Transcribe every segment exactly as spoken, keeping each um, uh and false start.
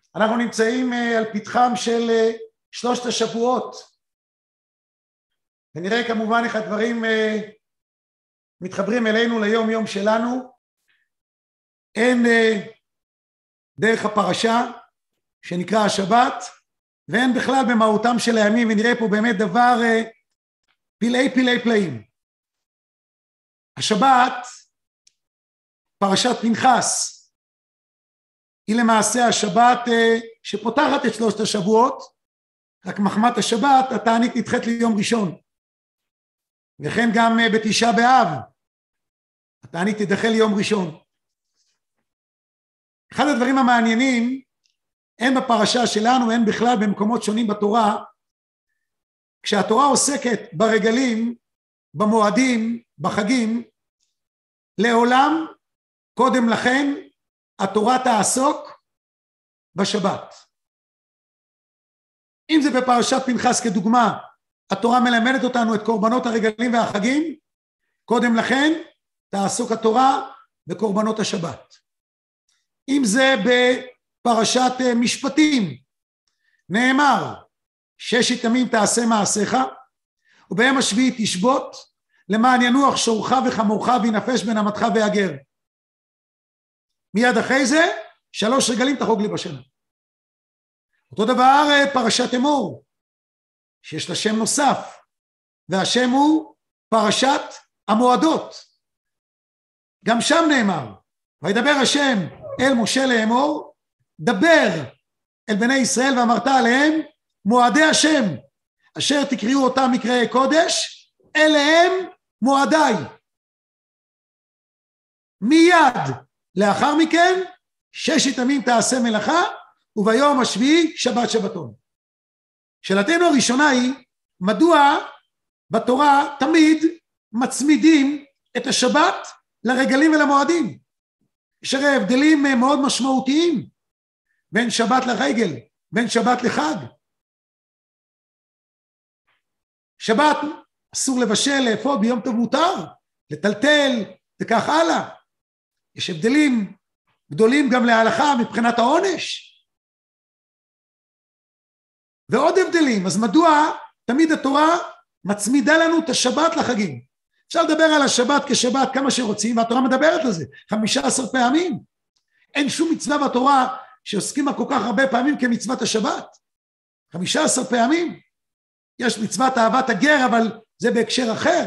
אנחנו נמצאים על פתחם של שלושת השבועות, ונראה כמובן איך הדברים מתחברים אלינו ליום יום שלנו. אין דרך הפרשה שנקרא השבת, ואין בכלל במהותם של הימים, ונראה פה באמת דבר פלאי פלאי פלאים. השבת, פרשת פנחס, היא למעשה השבת שפותחת את שלושת השבועות, רק מחמת השבת התענית נדחית ליום ראשון, וכן גם בתשעה באב התענית תידחה ליום ראשון. אחד הדברים המעניינים, אין בפרשה שלנו, אין בכלל במקומות שונים בתורה, כשהתורה עוסקת ברגלים, במועדים, בחגים, לעולם קודם לכן התורה תעסוק בשבת. אם זה בפרשת פנחס כדוגמה, התורה מלמדת אותנו את קורבנות הרגלים והחגים, קודם לכן תעסוק התורה בקורבנות השבת. אם זה בפרשת משפטים, נאמר, ששת ימים תעשה מעשיך, וביום השביעי תשבות, למען ינוח שורך וחמורך וינפש בין אמתך והגר. מיד אחרי זה, שלוש רגלים תחוג לי בשנה. אותו דבר פרשת אמור, שיש לה שם נוסף, והשם הוא פרשת המועדות. גם שם נאמר, וידבר השם אל משה לאמור, דבר אל בני ישראל ואמרת עליהם, מועדי השם, אשר תקראו אותם מקראי קודש, אליהם מועדיי. מיד לאחר מכן, ששת ימים תעשה מלאכה, וביום השביעי שבת שבתון. שאלתנו הראשונה היא, מדוע בתורה תמיד מצמידים את השבת לרגלים ולמועדים? יש הרי הבדלים מאוד משמעותיים בין שבת לרגל, בין שבת לחג. שבת אסור לבשל, לאפות, ביום טוב מותר, לטלטל וכך הלאה. יש הבדלים גדולים גם להלכה מבחינת העונש. ועוד הבדלים, אז מדוע תמיד התורה מצמידה לנו את השבת לחגים? אפשר לדבר על השבת כשבת כמה שרוצים, והתורה מדברת על זה, חמישה עשר פעמים. אין שום מצווה בתורה שעוסקים בה כל כך הרבה פעמים כמצוות השבת. חמישה עשר פעמים. יש מצוות אהבת הגר, אבל זה בהקשר אחר.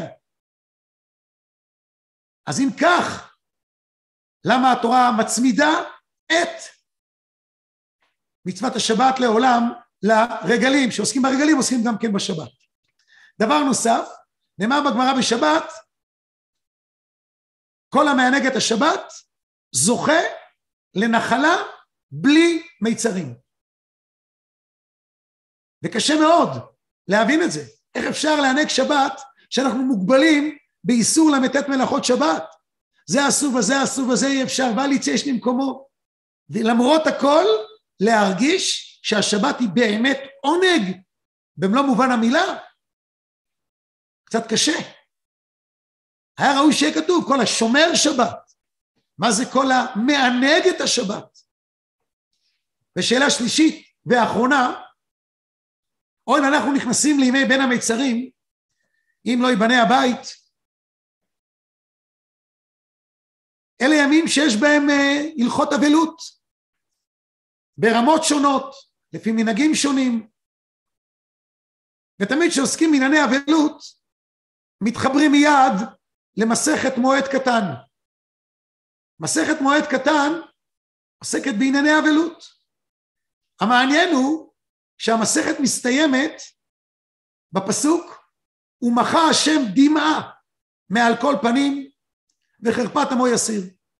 אז אם כך, למה התורה מצמידה את מצוות השבת לעולם לרגלים, שעוסקים ברגלים עוסקים גם כן בשבת. דבר נוסף, נאמר בגמרא בשבת, כל המענג את השבת זוכה לנחלה בלי מיצרים. וקשה מאוד להבין את זה. איך אפשר לענג שבת שאנחנו מוגבלים באיסור למתת מלאכות שבת? זה אסור וזה אסור וזה אי אפשר, ואל יצא יש למקומו. ולמרות הכל להרגיש שהשבת היא באמת עונג במלוא מובן המילה. קצת קשה. היה ראוי שיהיה כתוב כל השומר שבת. מה זה כל המענג את השבת? ושאלה שלישית ואחרונה, או אם אנחנו נכנסים לימי בין המיצרים, אם לא ייבנה הבית, אלה ימים שיש בהם הלכות אבלות, ברמות שונות, לפי מנהגים שונים, ותמיד שעוסקים בענייני אבלות, מתחברים מיד למסכת מועד קטן. מסכת מועד קטן עוסקת בענייני אבלות. המעניין הוא שהמסכת מסתיימת בפסוק, ומחה השם דמעה מעל כל פנים, וחרפת עמו יסיר.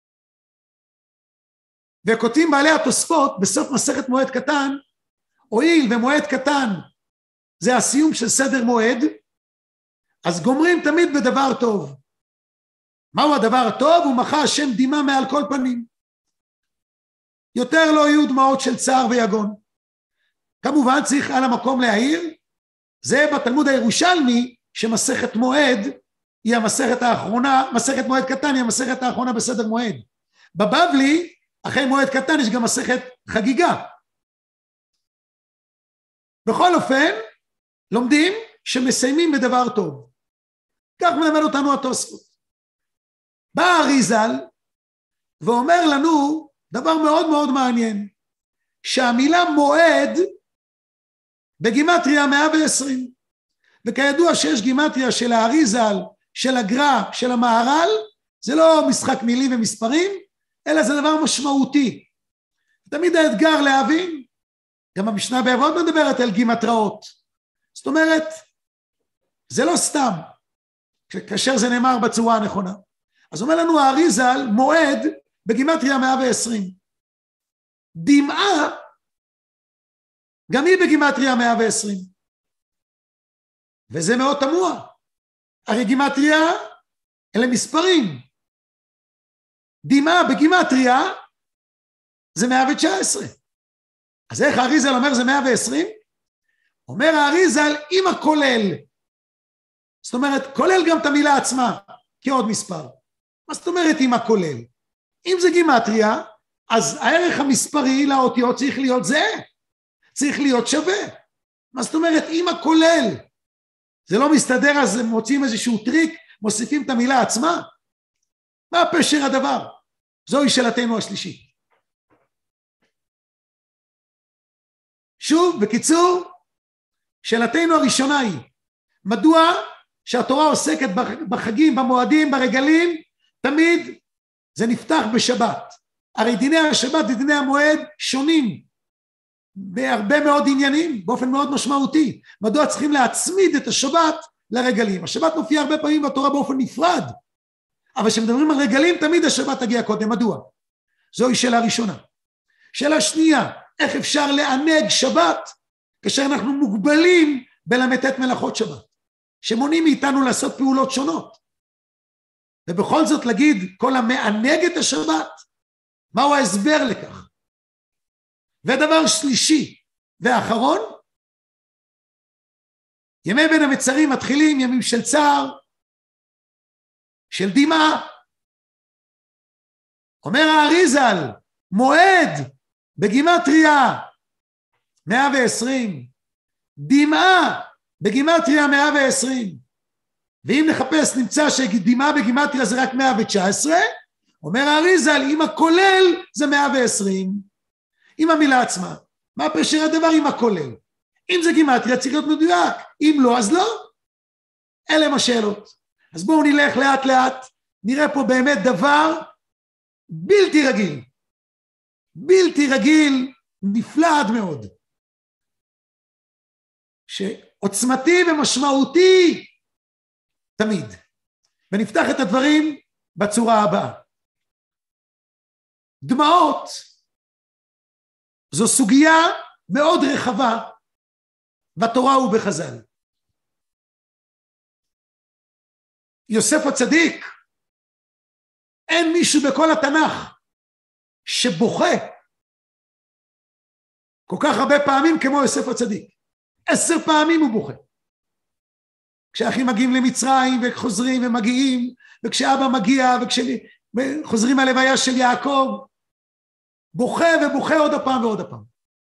וכותבים בעלי התוספות בסוף מסכת מועד קטן, הואיל ומועד קטן זה הסיום של סדר מועד, אז גומרים תמיד בדבר טוב. מהו הדבר הטוב? ומחה השם דמעה מעל כל פנים. יותר לא יהיו דמעות של צער ויגון. כמובן צריך על המקום להעיר, זה בתלמוד הירושלמי שמסכת מועד היא המסכת האחרונה, מסכת מועד קטן היא המסכת האחרונה בסדר מועד. בבבלי, אחרי מועד קטן יש גם מסכת חגיגה, בכל אופן, לומדים שמסיימים בדבר טוב. כך מלמד אותנו התוספות. בא אריזל ואומר לנו דבר מאוד מאוד מעניין, שהמילה מועד בגימטריה מאה ועשרים, וכידוע שיש גימטריה של האריזל, של הגר"א, של המהר"ל, זה לא משחק מילים ומספרים, אלא זה דבר משמעותי. תמיד האתגר להבין, גם המשנה באבות מדברת על גימטראות. זאת אומרת, זה לא סתם, כאשר זה נאמר בצורה הנכונה. אז אומר לנו האריזל, מועד בגימטריה מאה ועשרים. דמעה, גם היא בגימטריה מאה ועשרים. וזה מאוד תמוה. הרי גימטריה אלה מספרים. דמעה בגימטריה זה מאה ותשע עשרה. אז איך האריזל אומר זה מאה ועשרים? אומר האריזל עם הכולל. זאת אומרת, כולל גם את המילה עצמה, כעוד מספר. מה זאת אומרת עם הכולל? אם זה גימטריה, אז הערך המספרי לאותיות צריך להיות זהה. צריך להיות שווה. מה זאת אומרת עם הכולל? זה לא מסתדר, אז מוצאים איזשהו טריק, מוסיפים את המילה עצמה. מה פשר הדבר? זוהי שאלתנו השלישית. שוב, בקיצור, שאלתנו הראשונה היא, מדוע שהתורה עוסקת בחגים, במועדים, ברגלים, תמיד זה נפתח בשבת. הרי דיני השבת ודיני המועד שונים בהרבה מאוד עניינים, באופן מאוד משמעותי. מדוע צריכים להצמיד את השבת לרגלים? השבת מופיע הרבה פעמים בתורה באופן נפרד, אבל כשמדברים על רגלים תמיד השבת תגיע קודם. מדוע? זוהי שאלה ראשונה. שאלה שנייה, איך אפשר לענג שבת כאשר אנחנו מוגבלים בל"ט מלאכות שבת, שמונעים מאיתנו לעשות פעולות שונות? ובכל זאת להגיד כל המענג את השבת, מהו ההסבר לכך? ודבר שלישי ואחרון, ימי בין המצרים מתחילים ימים של צער, של דמעה. אומר האריזל, מועד בגימטריה מאה ועשרים, דמעה בגימטריה מאה ועשרים, ואם נחפש נמצא שדמעה בגימטריה זה רק מאה ותשע עשרה, אומר האריזל, אם הכולל זה מאה ועשרים, עם המילה עצמה. מה פשר הדבר עם הכולל? אם זה גימטריה צריך להיות מדויק, אם לא אז לא. אלה הם השאלות. אז בואו נלך לאט לאט, נראה פה באמת דבר בלתי רגיל, בלתי רגיל, נפלא עד מאוד, שעוצמתי ומשמעותי תמיד. ונפתח את הדברים בצורה הבאה. דמעות זו סוגיה מאוד רחבה בתורה ובחז"ל. יוסף הצדיק, אין מישהו בכל התנ"ך שבוכה כל כך הרבה פעמים כמו יוסף הצדיק. עשר פעמים הוא בוכה. כשאחים מגיעים למצרים וחוזרים ומגיעים, וכשאבא מגיע וכשחוזרים הלוויה של יעקב, בוכה ובוכה עוד הפעם ועוד הפעם.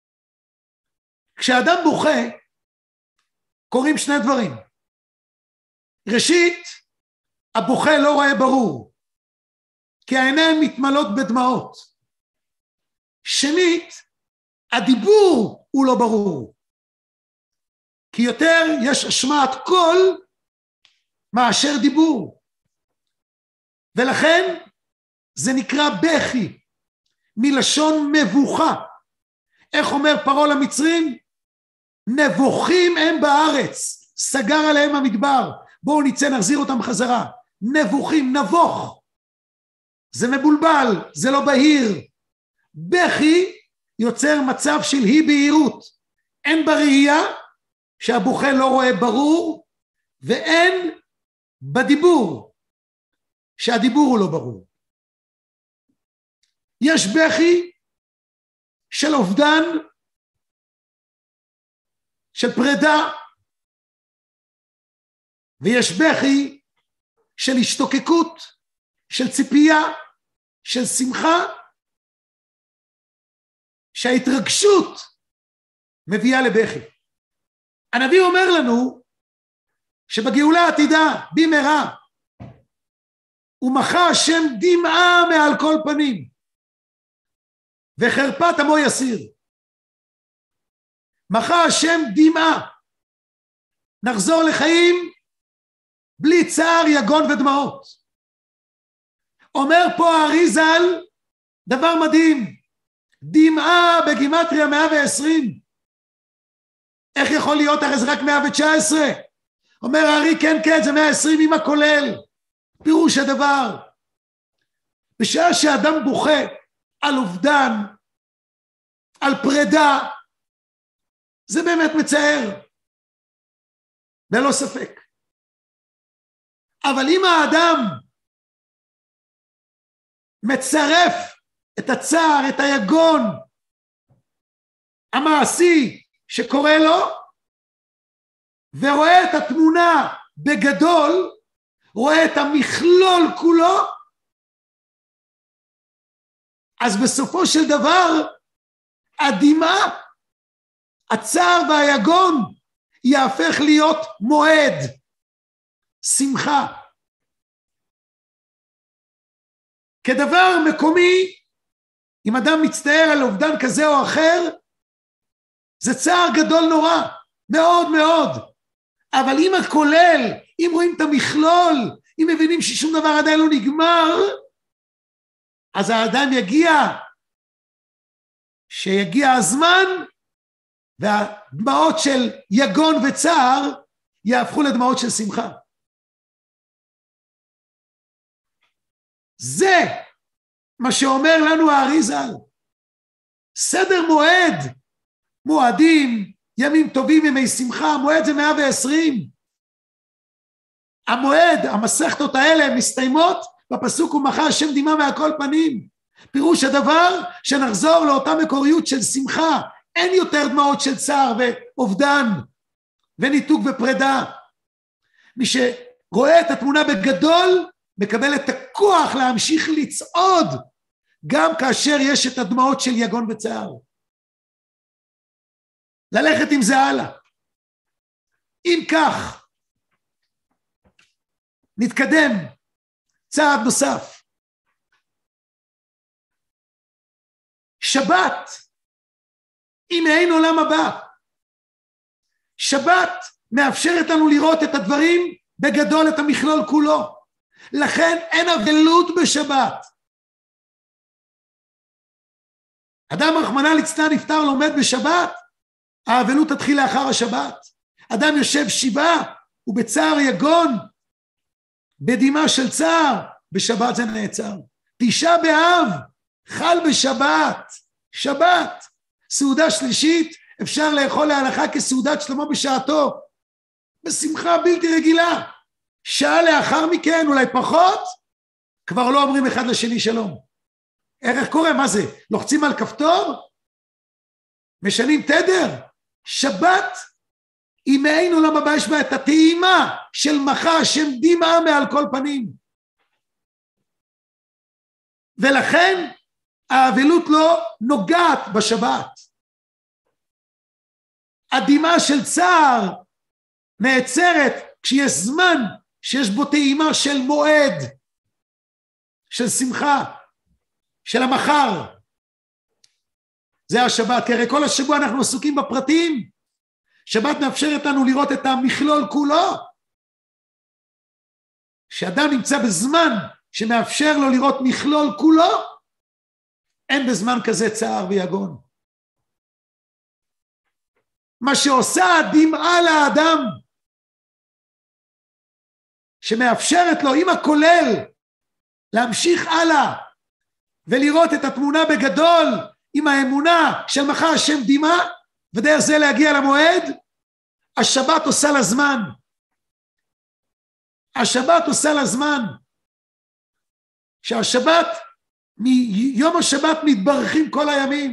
כשאדם בוכה, קוראים שני דברים. ראשית, הבוכה לא רואה ברור, כי העיניים מתמלאות בדמעות. שנית, הדיבור הוא לא ברור, כי יותר יש השמעת קול מאשר דיבור. ולכן זה נקרא בכי, מלשון מבוכה. איך אומר פרעה למצרים? נבוכים הם בארץ, סגר עליהם המדבר. בואו נצא נחזיר אותם חזרה. נבוכים, נבוך, זה מבולבל, זה לא בהיר. בכי יוצר מצב של אי בהירות, אין בראייה שהבוכה לא רואה ברור, ואין בדיבור שהדיבור הוא לא ברור. יש בכי של אובדן, של פרידה, ויש בכי של השתוקקות, של ציפייה, של שמחה, שההתרגשות מביאה לבכי. הנביא אומר לנו שבגאולה העתידה, במהרה, ומחה השם דמעה מעל כל פנים, וחרפת עמו יסיר. מחה השם דמעה, נחזור לחיים בלי צער, יגון ודמעות. אומר פה האריז"ל דבר מדהים, דמעה בגימטריה מאה ועשרים. איך יכול להיות? הרי זה רק מאה ותשע עשרה. אומר הארי, כן כן, זה מאה ועשרים עם הכולל. פירוש הדבר, בשעה שאדם בוכה על אובדן, על פרידה, זה באמת מצער, בלא ספק. אבל אם האדם מצרף את הצער, את היגון המעשי שקורה לו, ורואה את התמונה בגדול, רואה את המכלול כולו, אז בסופו של דבר, הדמעה, הצער והיגון, יהפך להיות מועד, שמחה. כדבר מקומי, אם אדם מצטער על אובדן כזה או אחר, זה צער גדול נורא, מאוד מאוד. אבל אם הכולל, אם רואים את המכלול, אם מבינים ששום דבר עדיין לא נגמר, אז האדם יגיע, שיגיע הזמן, והדמעות של יגון וצער, יהפכו לדמעות של שמחה. זה מה שאומר לנו האריז"ל. סדר מועד, מועדים, ימים טובים, ימי שמחה, המועד זה מאה ועשרים. המועד, המסכתות האלה מסתיימות בפסוק ומחה השם דמעה מעל כל פנים. פירוש הדבר שנחזור לאותה מקוריות של שמחה, אין יותר דמעות של צער ואובדן וניתוק ופרידה. מי שרואה את התמונה בגדול מקבל את הכוח להמשיך לצעוד גם כאשר יש את הדמעות של יגון וצער. ללכת עם זה הלאה. אם כך, נתקדם צעד נוסף. שבת היא מעין עולם הבא. שבת מאפשרת לנו לראות את הדברים בגדול, את המכלול כולו. לכן אין אבלות בשבת. אדם רחמנא ליצלן נפטר לומד בשבת, האבלות תתחיל לאחר השבת. אדם יושב שבעה ובצער יגון, בדמעה של צער, בשבת זה נעצר. תשעה באב, חל בשבת, שבת. סעודה שלישית אפשר לאכול להלכה כסעודת שלמה בשעתו, בשמחה בלתי רגילה. שעה לאחר מכן, אולי פחות, כבר לא אומרים אחד לשני שלום. איך קורה? מה זה? לוחצים על כפתור? משנים תדר? שבת היא מעין עולם הבא, יש בה את הטעימה של מחה השם דמעה מעל כל פנים. ולכן האבלות לא נוגעת בשבת. הדמעה של צער נעצרת כשיש זמן שיש בו טעימה של מועד, של שמחה, של המחר. זה השבת, כי הרי כל השבוע אנחנו עסוקים בפרטים. שבת מאפשרת לנו לראות את המכלול כולו. שאדם נמצא בזמן שמאפשר לו לראות מכלול כולו, אין בזמן כזה צער ויגון. מה שעושה הדמעה לאדם, שמאפשרת לו עם הכולל להמשיך הלאה ולראות את התמונה בגדול עם האמונה של מחה השם דמעה, ודרך זה להגיע למועד. השבת עושה לזמן. השבת עושה לזמן. שהשבת, מיום השבת מתברכים כל הימים.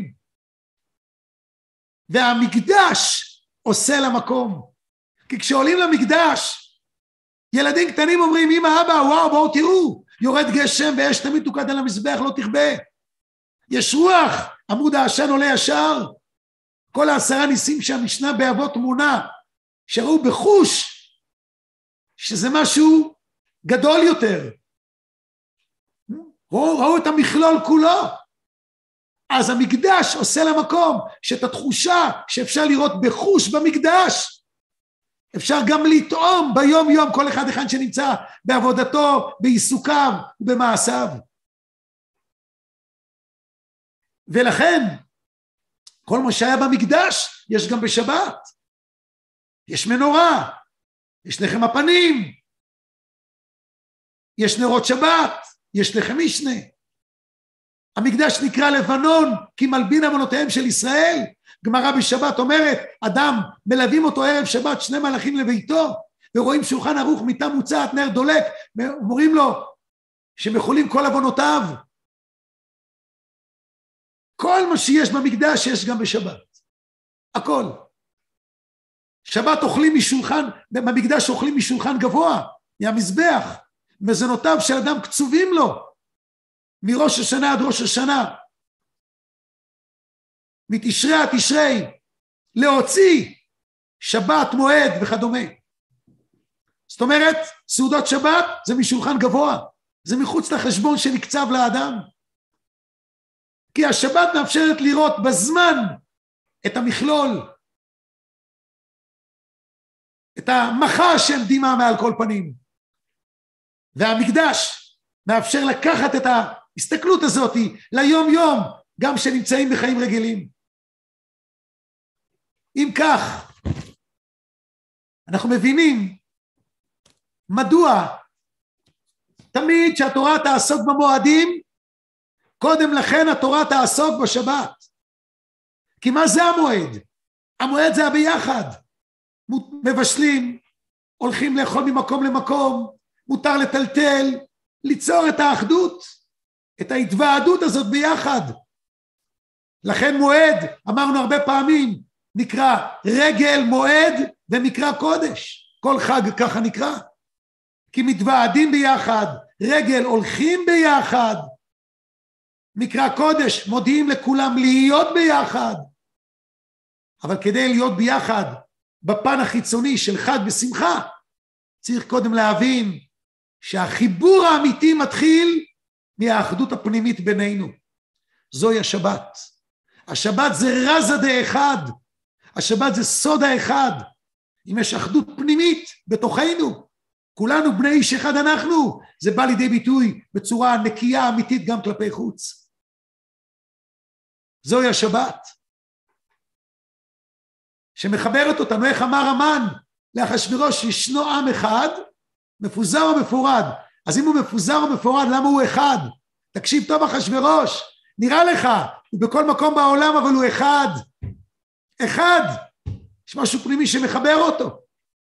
והמקדש עושה למקום. כי כשעולים למקדש, ילדים קטנים אומרים, אמא, אבא, וואו, בואו תראו, יורד גשם ואש תמיד תוקד על המזבח, לא תכבה. יש רוח, עמוד העשן עולה ישר. כל העשרה ניסים שהמשנה באבות מונה, שראו בחוש שזה משהו גדול יותר. ראו, ראו את המכלול כולו. אז המקדש עושה למקום שאת התחושה שאפשר לראות בחוש במקדש, אפשר גם לטעום ביום יום כל אחד אחד שנמצא בעבודתו, בעיסוקיו ובמעשיו. ולכן כל מה שהיה במקדש יש גם בשבת. יש מנורה, יש לחם הפנים, יש נרות שבת, יש לחם משנה. המקדש נקרא לבנון כי מלבין עוונותיהם של ישראל. גמרא בשבת אומרת, אדם מלווים אותו ערב שבת שני מלאכים לביתו, ורואים שולחן ערוך, מיטה מוצעת, נר דולק, אומרים לו שמחולים כל עוונותיו. כל מה שיש במקדש יש גם בשבת, הכל. שבת אוכלים משולחן, במקדש אוכלים משולחן גבוה, מהמזבח, מזונותיו של אדם קצובים לו, מראש השנה עד ראש השנה, מתשרי עד תשרי, להוציא שבת, מועד וכדומה. זאת אומרת, סעודות שבת זה משולחן גבוה, זה מחוץ לחשבון שנקצב לאדם. כי השבת מאפשרת לראות בזמן את המכלול, את המחה שהם דימה מעל כל פנים. והמקדש מאפשר לקחת את ההסתכלות הזאת ליום יום, גם שנמצאים בחיים רגילים. אם כך, אנחנו מבינים מדוע תמיד שהתורה תעסוק במועדים, קודם לכן התורה תעסוק בשבת. כי מה זה המועד? המועד זה הביחד. מבשלים, הולכים לאכול ממקום למקום, מותר לטלטל, ליצור את האחדות, את ההתוועדות הזאת ביחד. לכן מועד, אמרנו הרבה פעמים, נקרא רגל מועד ומקרא קודש. כל חג ככה נקרא. כי מתוועדים ביחד, רגל הולכים ביחד, מקרא קודש מודיעים לכולם להיות ביחד. אבל כדי להיות ביחד בפן החיצוני של חג ושמחה, צריך קודם להבין שהחיבור האמיתי מתחיל מהאחדות הפנימית בינינו. זוהי השבת. השבת זה רזה דאחד. השבת זה סוד האחד. אם יש אחדות פנימית בתוכנו, כולנו בני איש אחד אנחנו, זה בא לידי ביטוי בצורה נקייה אמיתית גם כלפי חוץ. זוהי השבת שמחברת אותנו. איך אמר המן לאחשוורוש, ישנו עם אחד מפוזר ומפורד. אז אם הוא מפוזר ומפורד, למה הוא אחד? תקשיב טוב אחשוורוש, נראה לך הוא בכל מקום בעולם, אבל הוא אחד. אחד. יש משהו פנימי שמחבר אותו,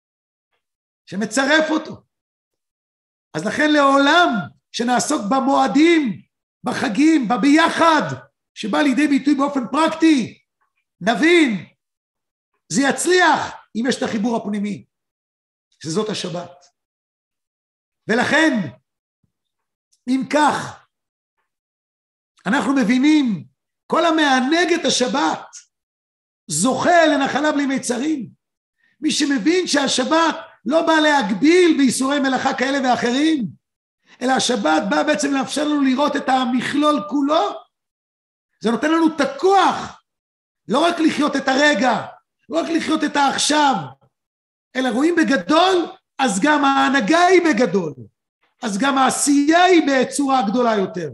שמצרף אותו. אז לכן לעולם שנעסוק במועדים, בחגים, בביחד, שבא לידי ביטוי באופן פרקטי, נבין, זה יצליח אם יש את החיבור הפנימי, שזאת השבת. ולכן, אם כך, אנחנו מבינים, כל המענג את השבת, זוכה לנחלה בלי מיצרים. מי שמבין שהשבת לא בא להגביל באיסורי מלאכה כאלה ואחרים, אלא השבת בא בעצם לאפשר לנו לראות את המכלול כולו. זה נותן לנו את הכוח, לא רק לחיות את הרגע, לא רק לחיות את העכשיו, אלא רואים בגדול, אז גם ההנהגה היא בגדול, אז גם העשייה היא בצורה גדולה יותר.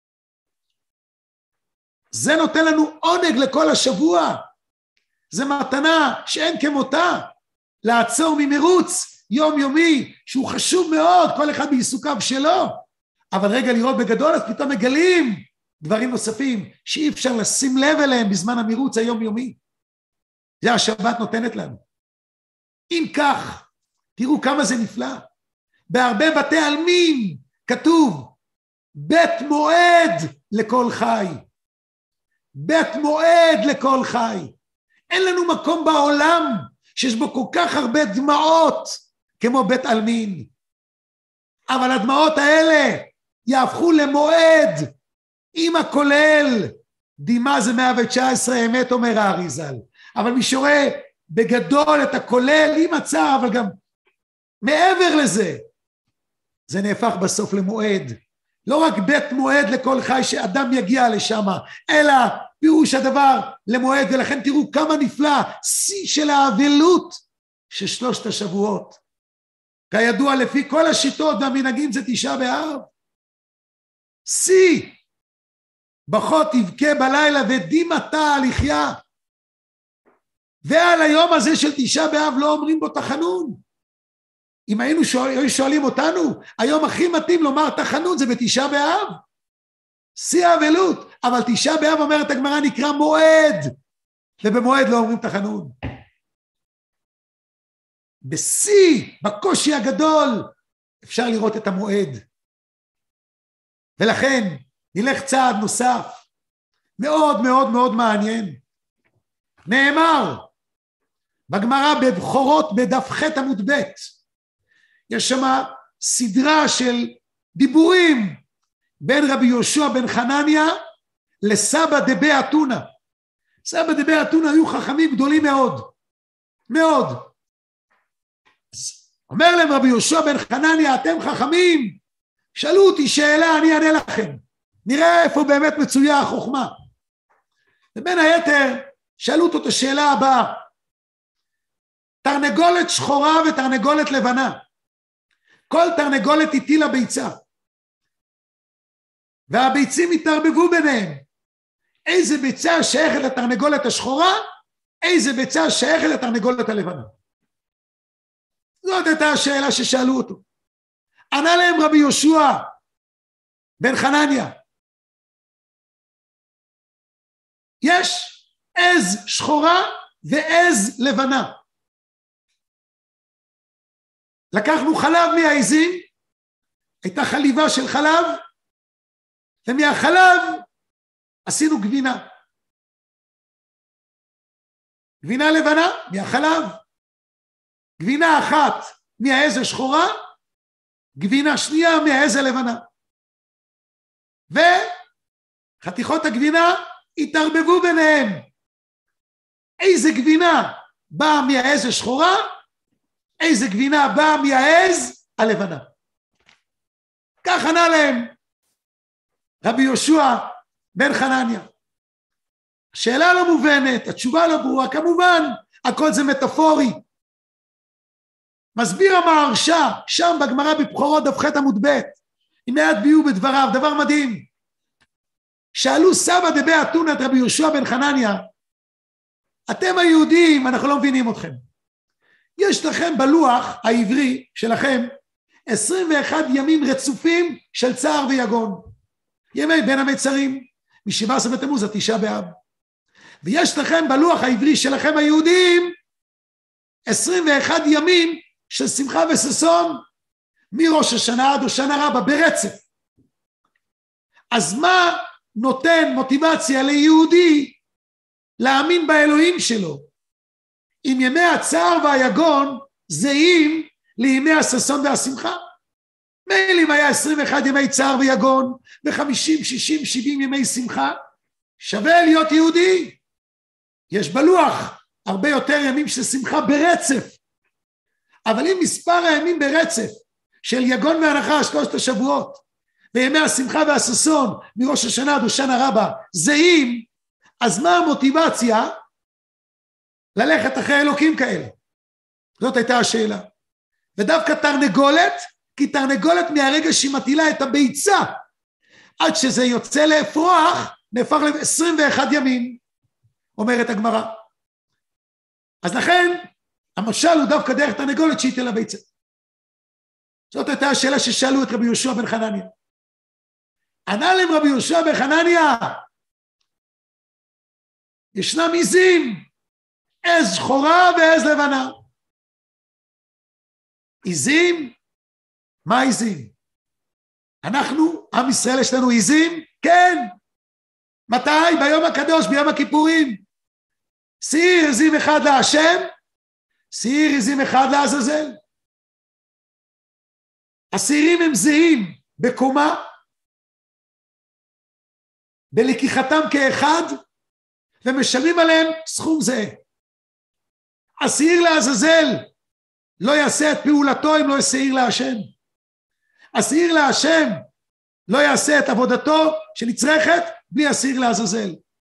זה נותן לנו עונג לכל השבוע. זה מתנה שאין כמותה, לעצור ממרוץ יומיומי, שהוא חשוב מאוד, כל אחד בעיסוקיו שלו, אבל רגע לראות בגדול, אז פתאום מגלים דברים נוספים, שאי אפשר לשים לב אליהם בזמן המרוץ היומיומי. זה השבת נותנת לנו. אם כך, תראו כמה זה נפלא. בהרבה בתי עלמין כתוב, בית מועד לכל חי. בית מועד לכל חי. אין לנו מקום בעולם שיש בו כל כך הרבה דמעות כמו בית עלמין. אבל הדמעות האלה יהפכו למועד עם הכולל. דימה זה מאה ותשע עשרה, אמת אומר האריז"ל. אבל מי שרואה בגדול את הכולל עם הצער, אבל גם מעבר לזה, זה נהפך בסוף למועד. לא רק בית מועד לכל חי שאדם יגיע לשם, אלא פירוש הדבר למועד, ולכן תראו כמה נפלא, שיא של האבלות של שלושת השבועות. כידוע לפי כל השיטות והמנהגים זה תשעה באב. שיא, בכה תבכה בלילה ודימתה על יחיה. ועל היום הזה של תשעה באב לא אומרים בו תחנון. אם היינו שואל, שואלים אותנו, היום הכי מתאים לומר תחנון זה בתשעה באב. שיא האבלות, אבל תשעה באב אומרת הגמרא נקרא מועד, ובמועד לא אומרים תחנון. בשיא, בקושי הגדול, אפשר לראות את המועד. ולכן נלך צעד נוסף, מאוד מאוד מאוד מעניין. נאמר, בגמרא בבחורות בדף ח' עמוד ב', יש שם סדרה של דיבורים בין רבי יהושע בן חנניה לסבא דבי אתונה. סבא דבי אתונה היו חכמים גדולים מאוד, מאוד. אומר להם רבי יהושע בן חנניה, אתם חכמים, שאלו אותי שאלה, אני אענה לכם. נראה איפה באמת מצויה החוכמה. ובין היתר, שאלו אותו את השאלה הבאה. תרנגולת שחורה ותרנגולת לבנה. כל תרנגולת הטילה ביצה. והביצים התערבבו ביניהם. איזה ביצה שייכת לתרנגולת השחורה, איזה ביצה שייכת לתרנגולת הלבנה. זאת הייתה השאלה ששאלו אותו. ענה להם רבי יהושע בן חנניה, יש עז שחורה ועז לבנה. לקחנו חלב מהעזים, הייתה חליבה של חלב, ומהחלב עשינו גבינה. גבינה לבנה מהחלב, גבינה אחת מהעז השחורה, גבינה שנייה מהעז הלבנה. וחתיכות הגבינה התערבבו ביניהם. איזה גבינה באה מהעז השחורה, איזה גבינה באה מהעז הלבנה. כך ענה להם רבי יהושע בן חנניה. השאלה לא מובנת, התשובה לא ברורה, כמובן, הכל זה מטאפורי. מסביר המהרש"א, שם בגמרא בבחורות דף ח' עמוד ב', הנה יתביעו בדבריו, דבר מדהים. שאלו סבא דבי אתונה את רבי יהושע בן חנניה, אתם היהודים, אנחנו לא מבינים אתכם. יש לכם בלוח העברי שלכם עשרים ואחד ימים רצופים של צער ויגון. ימי בין המצרים, מ-שבעה עשר בתמוז עד תשעה באב. ויש לכם בלוח העברי שלכם היהודים עשרים ואחד ימים של שמחה וששון, מראש השנה עד השנה רבה ברצף. אז מה נותן מוטיבציה ליהודי להאמין באלוהים שלו, אם ימי הצער והיגון זהים לימי הששון והשמחה? מילא אם היה עשרים ואחד ימי צער ויגון ו-חמישים, שישים, שבעים ימי שמחה, שווה להיות יהודי. יש בלוח הרבה יותר ימים של שמחה ברצף, אבל אם מספר הימים ברצף של יגון והנחה שלושת השבועות וימי השמחה והששון מראש השנה עד השנה רבה זהים, אז מה המוטיבציה ללכת אחרי אלוקים כאלה? זאת הייתה השאלה. ודווקא תרנגולת, כי תרנגולת מהרגע שהיא מטילה את הביצה עד שזה יוצא להפרוח נהפך ל-עשרים ואחד ימים, אומרת הגמרא. אז לכן המשל הוא דווקא דרך תרנגולת שהיא תלה ביצה. זאת הייתה השאלה ששאלו את רבי יהושע בן חנניה. ענה להם רבי יהושע בן חנניה, ישנם עזים, עז שחורה ועז לבנה. עזים? מה עזים? אנחנו, עם ישראל, יש לנו עזים? כן. מתי? ביום הקדוש, ביום הכיפורים. שעיר עזים אחד להשם, שעיר עזים אחד לעזאזל. השעירים הם זהים בקומה, בלקיחתם כאחד, ומשלמים עליהם סכום זהה. השעיר לעזאזל לא יעשה את פעולתו אם לא ישעיר להשם. השעיר להשם לא יעשה את עבודתו שנצרכת בלי השעיר לעזאזל.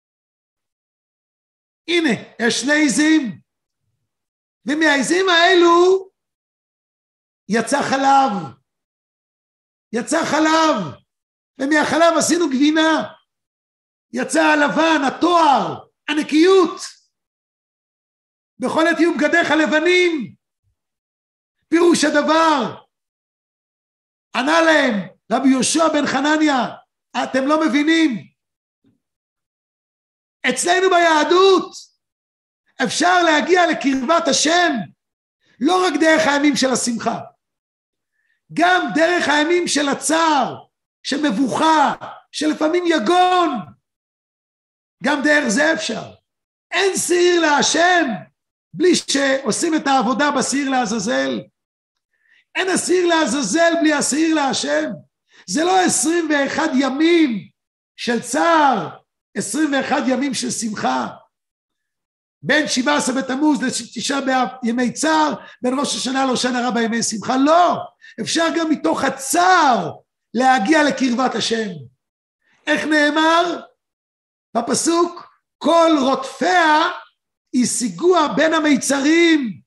הנה, יש שני עיזים, ומהעיזים האלו יצא חלב. יצא חלב, ומהחלב עשינו גבינה. יצא הלבן, התואר, הנקיות. בכל עת יהיו בגדיך לבנים. פירוש הדבר. ענה להם רבי יהושע בן חנניה, אתם לא מבינים. אצלנו ביהדות אפשר להגיע לקרבת השם לא רק דרך הימים של השמחה, גם דרך הימים של הצער, של מבוכה, שלפעמים יגון. גם דרך זה אפשר. אין שעיר להשם בלי שעושים את העבודה בשעיר לעזאזל. אין השעיר לעזאזל בלי השעיר להשם. זה לא עשרים ואחד ימים של צער, עשרים ואחד ימים של שמחה. בין שבעה עשר בתמוז לתשעה באב ימי צער, בין ראש השנה לראשון רבה ימי שמחה. לא, אפשר גם מתוך הצער להגיע לקרבת השם. איך נאמר בפסוק? כל רודפיה השיגוה בין המיצרים.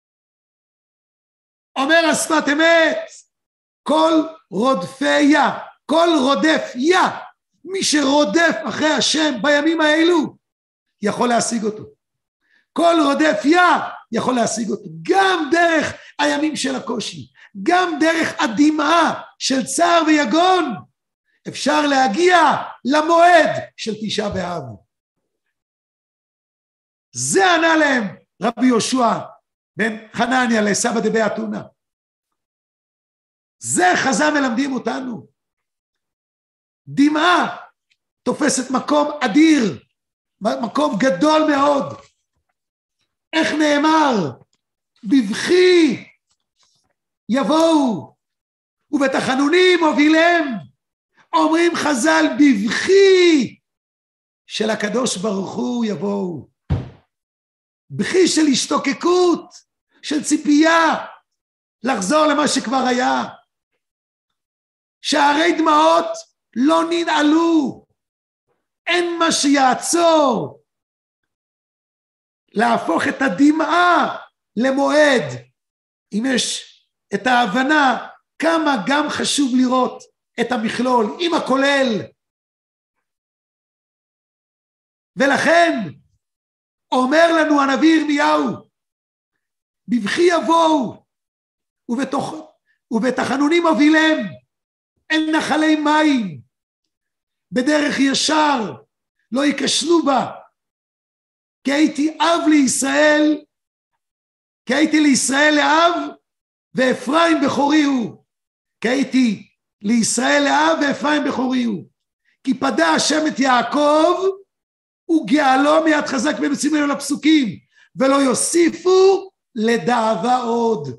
אומר השפת אמת, כל רודפיה, כל רודף יה, מי שרודף אחרי השם בימים האלו יכול להשיג אותו. כל רודף יה יכול להשיג אותו, גם דרך הימים של הקושי, גם דרך הדמעה של צער ויגון אפשר להגיע למועד של תשעה באב. זה ענה להם רבי יהושע בן חנניה לסבא דבי אתונה. זה חז"ל מלמדים אותנו. דמעה תופסת מקום אדיר, מקום גדול מאוד. איך נאמר? בבכי יבואו ובתחנונים הובילם. אומרים חז"ל, בבכי של הקדוש ברוך הוא יבואו. בכי של השתוקקות, של ציפייה לחזור למה שכבר היה. שערי דמעות לא ננעלו, אין מה שיעצור להפוך את הדמעה למועד. אם יש את ההבנה כמה גם חשוב לראות את המכלול עם הכולל. ולכן אומר לנו הנביא ירמיהו, בבכי יבואו ובתוך, ובתחנונים הובילם, אין נחלי מים, בדרך ישר לא יקשנו בה, כי הייתי אב לישראל, כי הייתי לישראל לאב ואפרים בכורי הוא, כי הייתי לישראל לאב ואפרים בכורי הוא, כי פדה השם את יעקב וגאלו מיד חזק. ונוצאים ממנו לפסוקים, ולא יוסיפו לדאבה עוד.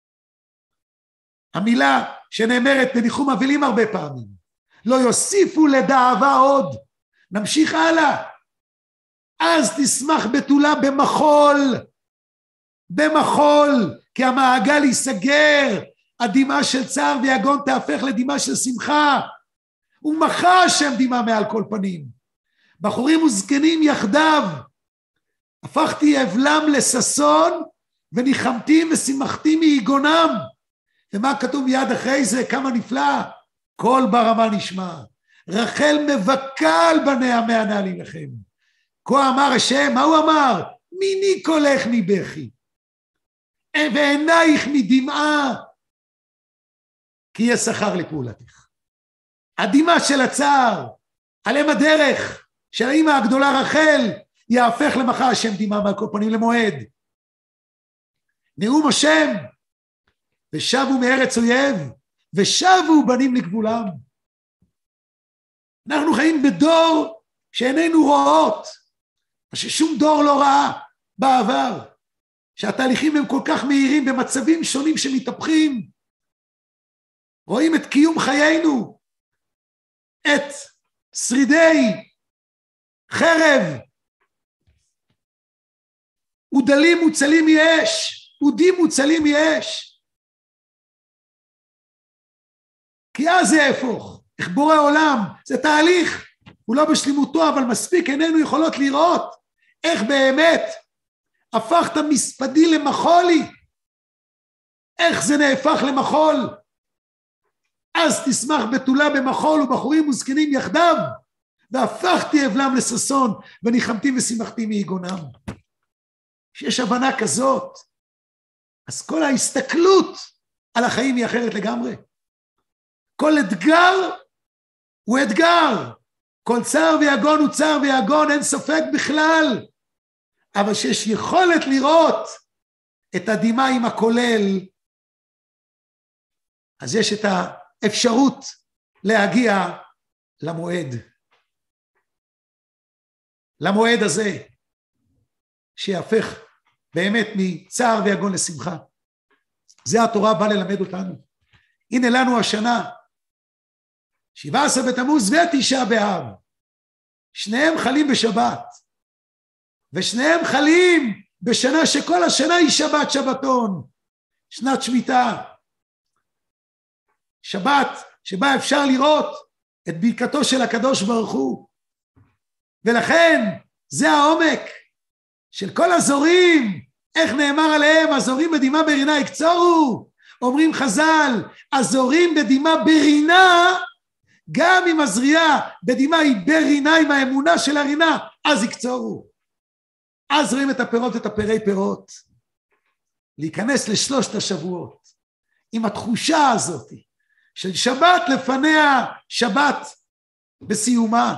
המילה שנאמרת בניחום אבלים הרבה פעמים, לא יוסיפו לדאבה עוד. נמשיך הלאה. אז תשמח בתולה במחול, במחול, כי המעגל ייסגר, הדמעה של צער ויגון תהפך לדמעה של שמחה, ומחה השם דמעה מעל כל פנים. בחורים וזקנים יחדיו, הפכתי אבלם לששון, וניחמתי ושמחתי מיגונם. ומה כתוב מיד אחרי זה? כמה נפלא, כל ברמה נשמע. רחל מבכה על בניה מענה לי לכם. כה אמר השם, מה הוא אמר? מיני קולך מבכי, ועינייך מדמעה, כי יהיה שכר לפעולתך. הדמעה של הצער, עליהם הדרך של האמא הגדולה רחל, יהפך למחה השם דמעה מעל כל פנים למועד. נאום השם, ושבו מארץ אויב, ושבו בנים לגבולם. אנחנו חיים בדור שאיננו רואות, ששום דור לא ראה בעבר, שהתהליכים הם כל כך מהירים במצבים שונים שמתהפכים. רואים את קיום חיינו, את שרידי חרב ודלים מוצלים מאש, ודים מוצלים מאש. כי אז זה יהפוך, איך בורא עולם, זה תהליך, הוא לא בשלימותו, אבל מספיק עינינו יכולות לראות, איך באמת הפכת מספדי למחולי, איך זה נהפך למחול, אז תשמח בתולה במחול ובחורים וזקנים יחדיו, והפכתי אבלם לששון, וניחמתי ושימחתי מיגונם. שיש הבנה כזאת, אז כל ההסתכלות על החיים היא אחרת לגמרי. כל אתגר הוא אתגר, כל צער ויגון הוא צער ויגון, אין ספק בכלל, אבל שיש יכולת לראות את הדמעה עם הכולל, אז יש את האפשרות להגיע למועד. למועד הזה, שיהפך באמת מצער ויגון לשמחה. זה התורה באה ללמד אותנו. הנה לנו השנה, שבעה עשר בתמוז ותשעה באב, שניהם חלים בשבת, ושניהם חלים בשנה שכל השנה היא שבת שבתון, שנת שמיטה. שבת שבה אפשר לראות את ברכתו של הקדוש ברוך הוא, ולכן זה העומק של כל הזורים, איך נאמר עליהם, הזורים בדמעה ברינה יקצורו, אומרים חז"ל, הזורים בדמעה ברינה, גם אם הזריעה בדמעה היא ברינה, עם האמונה של הרינה, אז יקצורו. אז רואים את הפירות ואת הפרי פירות. להיכנס לשלושת השבועות, עם התחושה הזאת, של שבת לפניה, שבת בסיומה,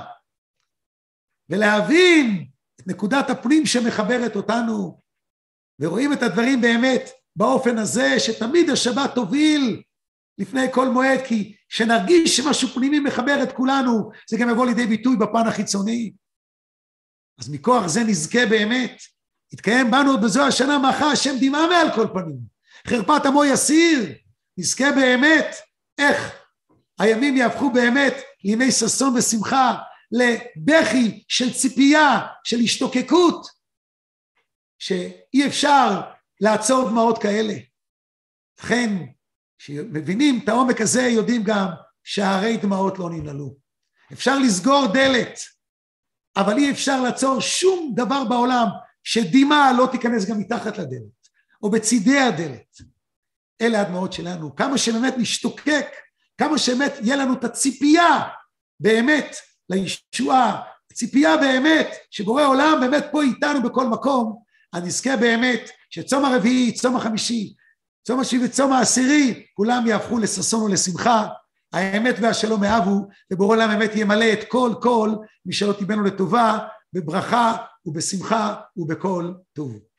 ולהבין את נקודת הפנים שמחברת אותנו, ורואים את הדברים באמת באופן הזה, שתמיד השבת תוביל לפני כל מועד, כי שנרגיש שמשהו פנימי מחבר את כולנו, זה גם יבוא לידי ביטוי בפן החיצוני. אז מכוח זה נזכה באמת, יתקיים בנו עוד בזו השנה מאחה השם דמעה מעל כל פנים, חרפת עמו יסיר, נזכה באמת, איך הימים יהפכו באמת לימי ששון ושמחה, לבכי של ציפייה, של השתוקקות, שאי אפשר לעצור דמעות כאלה. לכן, כשמבינים את העומק הזה, יודעים גם שערי דמעות לא ננעלו. אפשר לסגור דלת, אבל אי אפשר לעצור שום דבר בעולם, שדמעה לא תיכנס גם מתחת לדלת, או בצידי הדלת. אלה הדמעות שלנו. כמה שבאמת נשתוקק, כמה שבאמת יהיה לנו את הציפייה, באמת, לישועה, ציפייה באמת, שבורא עולם באמת פה איתנו בכל מקום, אני נזכה באמת שצום הרביעי, צום החמישי, צום השביעי וצום העשירי, כולם יהפכו לששון ולשמחה, האמת והשלום אהבו, ובורא עולם באמת ימלא את כל כל, מי שלא תיבנו לטובה, בברכה ובשמחה ובכל טוב.